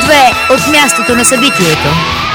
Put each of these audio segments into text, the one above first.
Часове от мястото на събитието.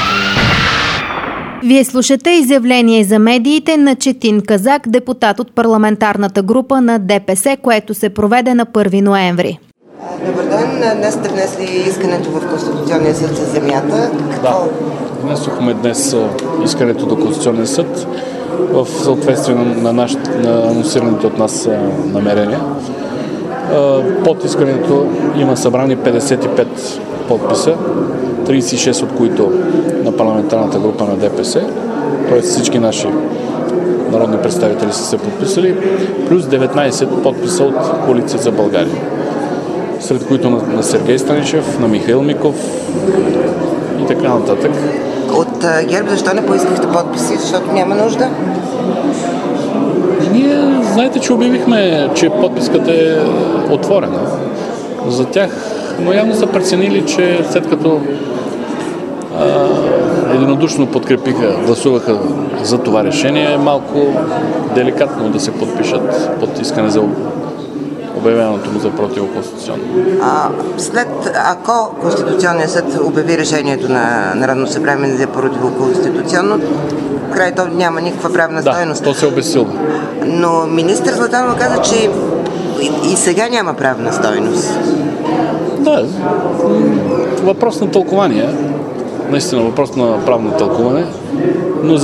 Вие слушате изявление за медиите на Четин Казак, депутат от парламентарната група на ДПС, което се проведе на 1 ноември. Добър ден. Днес сте внесли искането в Конституционния съд за земята. Да, внесохме днес искането до Конституционния съд в съответствие на анонсираните от нас намерения. Под искането има събрани 55 подписа, 36 от които на парламентарната група на ДПС, т.е. всички наши народни представители са се подписали, плюс 19 подписа от Коалиция за България, сред които на Сергей Станишев, на Михаил Миков и така нататък. От ГЕРБ защо не поискахте подписи? Защото няма нужда? Ние, знаете, че обявихме, че подписката е отворена за тях, но явно са преценили, че след като единодушно гласуваха за това решение, е малко деликатно да се подпишат под искане за обявеното му за противоконституционно. Ако Конституционният съд обяви решението на Народно събрание за противоконституционно, край то няма никаква правна стойност. Да, то се обезсилва. Но министър Златанова каза, че и сега няма правна стойност. Да, въпрос на тълкование, наистина въпрос на правно тълкуване, но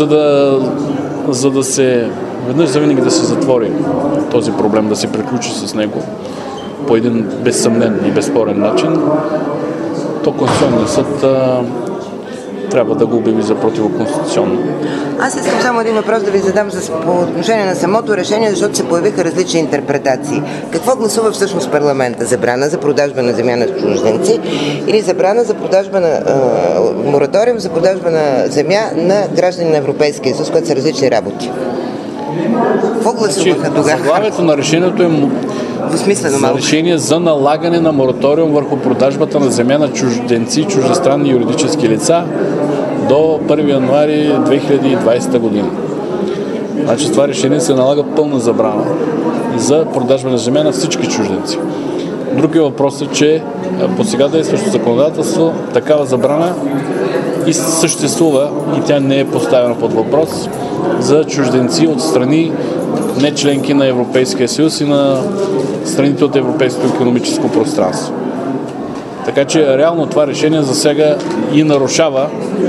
за да се веднъж завинаги да се затвори този проблем, да се приключи с него по един безсъмнен и безспорен начин, то Конституционният съд трябва да го обяви за противоконституционно. Аз искам само един въпрос да ви задам по отношение на самото решение, защото се появиха различни интерпретации. Какво гласува всъщност парламента? Забрана за продажба на земя на чужденци или забрана за продажба на мораториум за продажба на земя на граждани на Европейския съюз, което са различни работи? Какво гласуваха тогава? Заглавието на решението е решение за налагане на мораториум върху продажбата на земя на чужденци и чуждестранни юридически лица до 1 януари 2020 година. Значи с това решение се налага пълна забрана за продажба на земя на всички чужденци. Друг е въпросът, че по сега действащото законодателство такава забрана и съществува и тя не е поставена под въпрос за чужденци от страни не членки на Европейския съюз и на страните от Европейското икономическо пространство. Така че реално това решение засяга и нарушава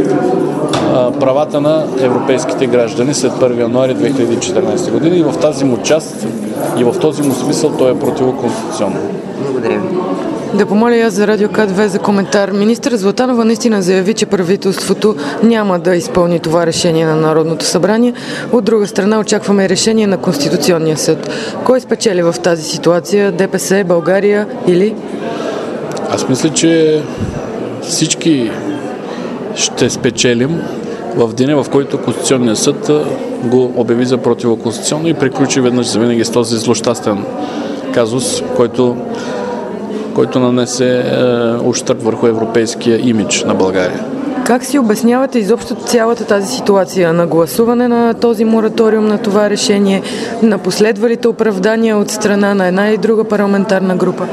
правата на европейските граждани след 1 януари 2014 година и в тази му част и в този му смисъл то е противоконституционно. Благодаря ви. Да помоля аз за Радио К2 за коментар. Министър Златанова наистина заяви, че правителството няма да изпълни това решение на Народното събрание. От друга страна очакваме решение на Конституционния съд. Кой спечели в тази ситуация? ДПС, България или? Аз мисля, че всички ще спечелим в деня, в който Конституционният съд го обяви за противоконституционно и приключи веднъж завинаги с този злощастен казус, който нанесе ущърб върху европейския имидж на България. Как си обяснявате изобщо цялата тази ситуация на гласуване на този мораториум, на това решение, на последвалите оправдания от страна на една и друга парламентарна група?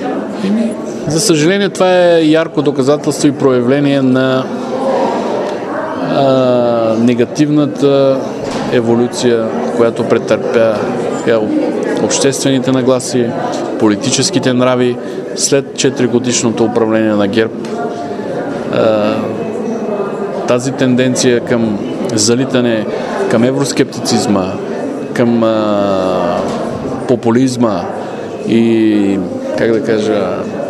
За съжаление, това е ярко доказателство и проявление на негативната еволюция, която претърпя обществените нагласи, политическите нрави след 4-годишното управление на ГЕРБ. Тази тенденция към залитане, към евроскептицизма, към популизма и, как да кажа,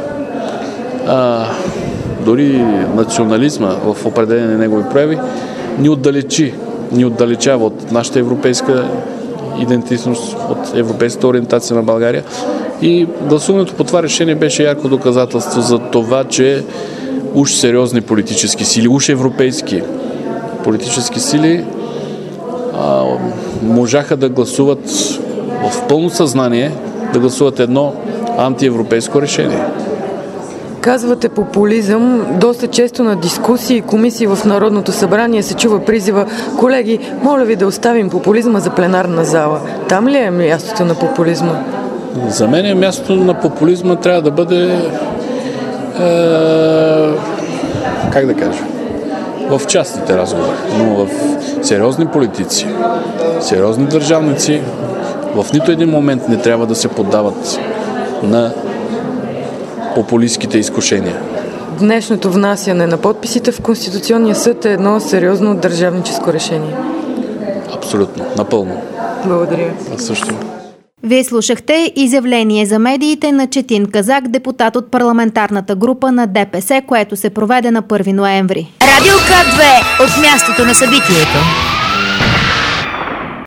дори национализма в определени негови прояви, ни отдалечава от нашата европейска идентичност, от европейската ориентация на България. И гласуването по това решение беше ярко доказателство за това, че уж сериозни политически сили, уж европейски политически сили можаха да гласуват в пълно съзнание, да гласуват едно антиевропейско решение. Казвате популизъм. Доста често на дискусии и комисии в Народното събрание се чува призива: колеги, моля ви да оставим популизма за пленарна зала. Там ли е мястото на популизма? За мен мястото на популизма трябва да бъде как да кажа, в частните разговори, но в сериозни политици, сериозни държавници в нито един момент не трябва да се поддават на популистските изкушения. Днешното внасяне на подписите в Конституционния съд е едно сериозно държавническо решение. Абсолютно, напълно. Благодаря. Аз също. Вие слушахте изявление за медиите на Четин Казак, депутат от парламентарната група на ДПС, което се проведе на 1 ноември. Радио К2 от мястото на събитието.